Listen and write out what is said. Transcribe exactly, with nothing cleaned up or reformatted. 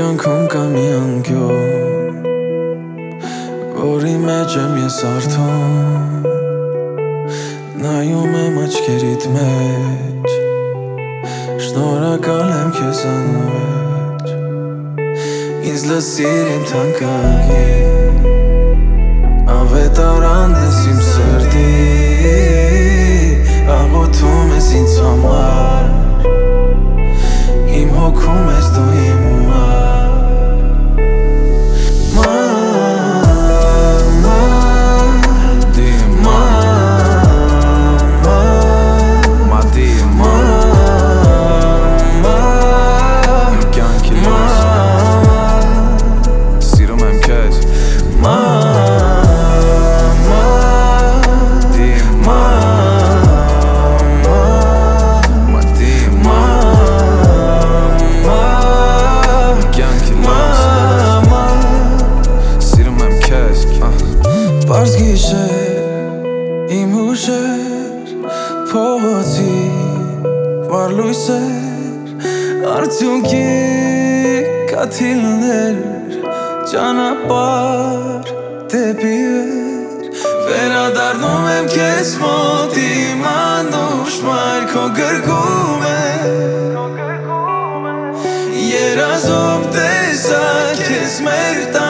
կյանքում կա մի անկյուն, որի մեջ եմ ես արթուն, նայում եմ աչքերիդ մեջ, շնորհակալ եմ քեզ անվեջ, ինձ լսիր իմ թանկագին, ավետարանն ես իմ սրտի, աղոթում ես ինձ համար, իմ հոգում ես դու իմ Պարզ գիշեր, իմ հուշեր, փողոցի վառ լույսեր, արդյունքի կաթիլներ, ճանապարհ դեպի վեր, վերադառնում եմ քեզ մոտ, իմ անուշ մայր քո գրկում է, երազում տեսա քեզ մեր տան